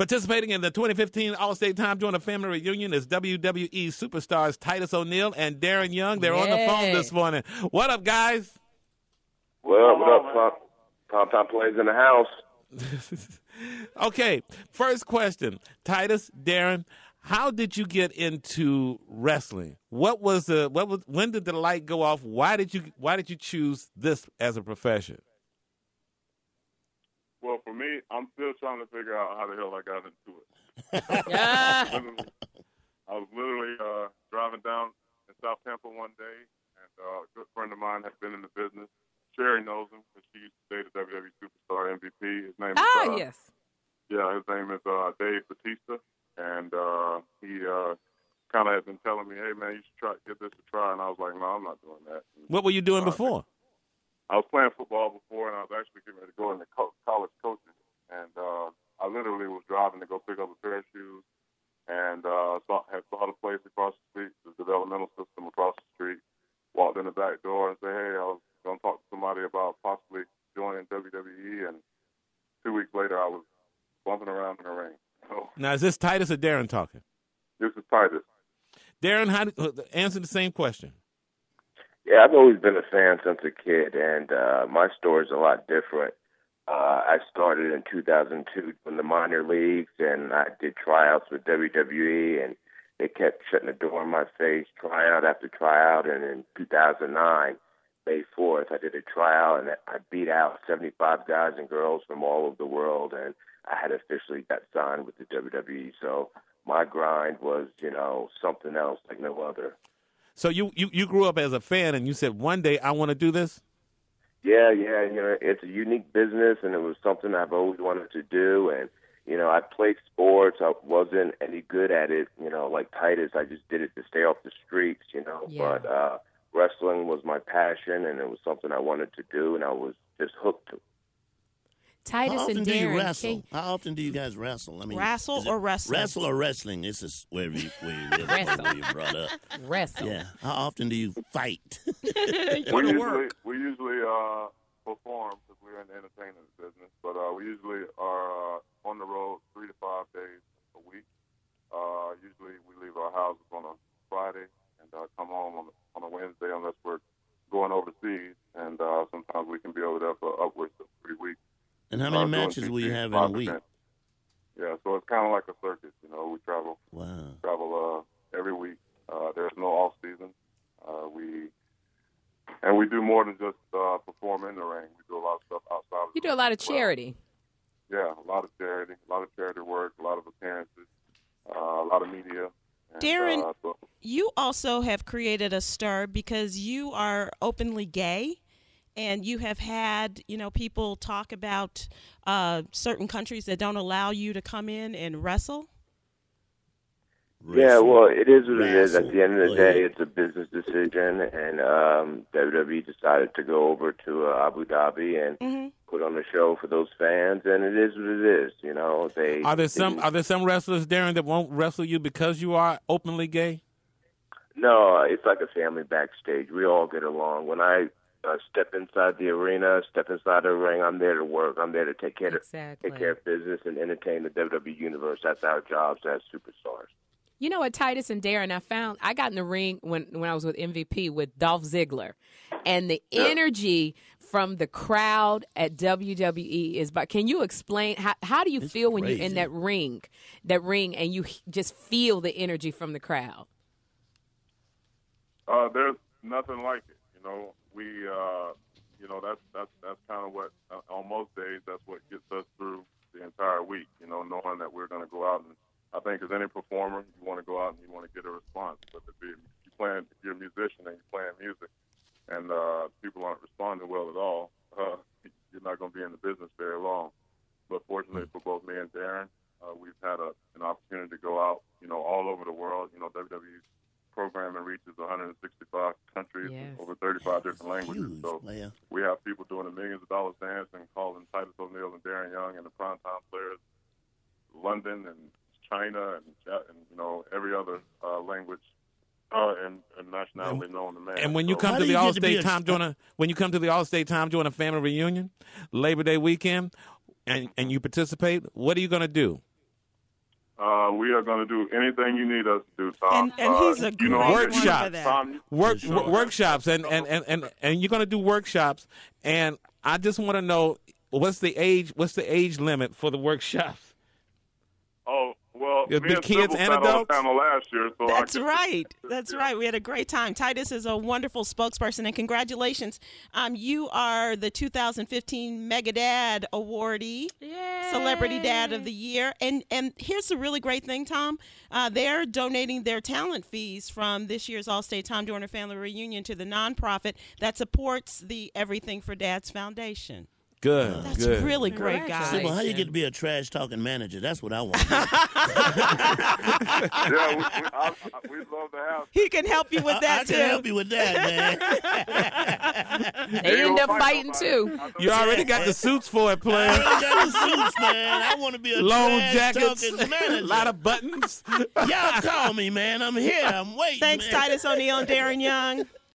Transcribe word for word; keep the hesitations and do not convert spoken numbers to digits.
Participating in the twenty fifteen All-State Time Joiner Family Reunion is W W E superstars Titus O'Neil and Darren Young. They're yeah. on the phone this morning. What up, guys? Well, what up, Tom? Tom Tom plays in the house. Okay, first question. Titus, Darren, how did you get into wrestling? What was the what was when did the light go off? Why did you why did you choose this as a profession? Well, for me, I'm still trying to figure out how the hell I got into it. Yeah. I was literally uh, driving down in South Tampa one day, and uh, a good friend of mine had been in the business. Sherry knows him because she used to date a W W E superstar M V P. His name is Ah, uh, yes. Yeah, his name is uh, Dave Batista, and uh, he uh, kind of had been telling me, "Hey, man, you should try give this a try." And I was like, "No, I'm not doing that." And What were you doing uh, before? I was playing football before, and I was actually getting ready to go into co- college coaching. And uh, I literally was driving to go pick up a pair of shoes, and uh, saw, had saw the place across the street, the developmental system across the street. Walked in the back door and said, "Hey, I was going to talk to somebody about possibly joining W W E." And two weeks later, I was bumping around in the ring. So, Now, is this Titus or Darren talking? this is Titus. Darren, how did, uh, answer the same question. Yeah, I've always been a fan since a kid, and uh, my story's a lot different. Uh, I started in two thousand two in the minor leagues, and I did tryouts with W W E, and they kept shutting the door in my face, tryout after tryout. And in two thousand nine, May fourth, I did a tryout, and I beat out seventy-five guys and girls from all over the world, and I had officially got signed with the W W E. So my grind was, you know, something else like no other. So you, you, you grew up as a fan, and you said, one day I want to do this? Yeah, yeah, you know, it's a unique business, and it was something I've always wanted to do. And, you know, I played sports. I wasn't any good at it, you know, like Titus. I just did it to stay off the streets, you know. Yeah. But uh, wrestling was my passion, and it was something I wanted to do, and I was just hooked to. Titus How often and do you Darren. wrestle? Can- How often do you guys wrestle? I mean, Wrestle is it or wrestling? Wrestle or wrestling? This is where you, where you live, Wrestle. where you brought up. Wrestle. Yeah. How often do you fight? we usually we usually uh, perform because we're in the entertainment business, but uh, we usually are uh, on the road three to five days a week. Uh, usually we leave our houses on a Friday and uh, come home on, on a Wednesday unless we're going overseas, and uh, sometimes we can be over there for upwards of three weeks. And how many Uh, doing matches will you fifteen, have in a five week? events. Yeah, so it's kind of like a circus. You know, we travel Wow. travel uh, every week. Uh, there's no off season. Uh, we and we do more than just uh, perform in the ring. We do a lot of stuff outside. Of You the do a ring lot of as well. charity. Yeah, a lot of charity, a lot of charity work, a lot of appearances, uh, a lot of media. And, Darren, uh, so, You also have created a stir because you are openly gay, and you have had, you know, people talk about uh, certain countries that don't allow you to come in and wrestle. Yeah, Wrestle. well, it is what it is. At Wrestle. the end of the Go ahead. day, it's a business decision, and um, W W E decided to go over to uh, Abu Dhabi and Mm-hmm. put on a show for those fans, and it is what it is. You know, they Are there some they- Are there some wrestlers, Darren, that won't wrestle you because you are openly gay? No, it's like a family backstage. We all get along. When I uh, step inside the arena, step inside the ring, I'm there to work. I'm there to take care of Exactly. take care of business and entertain the W W E universe. That's our jobs as superstars. You know what, Titus and Darren, I found I got in the ring when, when I was with M V P with Dolph Ziggler, and the energy from the crowd at W W E is. But can you explain how how do you It's feel when you're in crazy. that ring, that ring, and you h- just feel the energy from the crowd? Uh, there's nothing like it. You know, we, uh, you know, that's that's that's kind of what uh, on most days that's what gets us through the entire week. You know, knowing that we're going to go out and I think as any performer, you want to go out and you want to get a response. But if you're playing, if you're a musician and you're playing music, and uh, people aren't responding well at all, uh, you're not going to be in the business very long. But fortunately for both me and Darren, uh, we've had a, an opportunity to go out, you know, all over the world. You know, W W E's programming reaches one hundred sixty-five countries, Yes. and over thirty-five different languages. Huge, So player. we have people doing a millions of dollars dance and calling Titus O'Neil and Darren Young and the primetime players London and China and, and you know every other uh, language uh, and, and nationality known to man. And when you So- come How to do the you get All to be State a- Time Joiner, when you come to the All State Time Joiner family reunion, Labor Day weekend, and and you participate, what are you going to do? Uh, we are going to do anything you need us to do, Tom. And, and Uh, he's a you great know, one Workshops. for that. Tom, Work you know, w- workshops and and, and, and and you're going to do workshops, and I just want to know what's the age what's the age limit for the workshops? Oh, well, It'll me be and kids Sybil and sat on the adults? panel last year, so I That's can- right. That's right. We had a great time. Titus is a wonderful spokesperson, and congratulations. Um, you are the two thousand fifteen Mega Dad awardee, Celebrity Dad of the Year. And and here's the really great thing, Tom. Uh, they're donating their talent fees from this year's All-State Tom Dorner Family Reunion to the nonprofit that supports the Everything for Dads Foundation. Good, That's good. really great, guys. See, well, how you get to be a trash talking manager? That's what I want. Yeah, we, we, I, I, we'd love to have. He can help you with I, that, I too. can help you with that, man. They end You'll up fight fighting nobody. too. I know You already got the suits for it, I player. ain't got the suits, man. I want to be a Long trash jackets, talking a manager. lot of buttons. Y'all call me, man. I'm here. I'm waiting. Thanks, man. Titus O'Neil and Darren Young.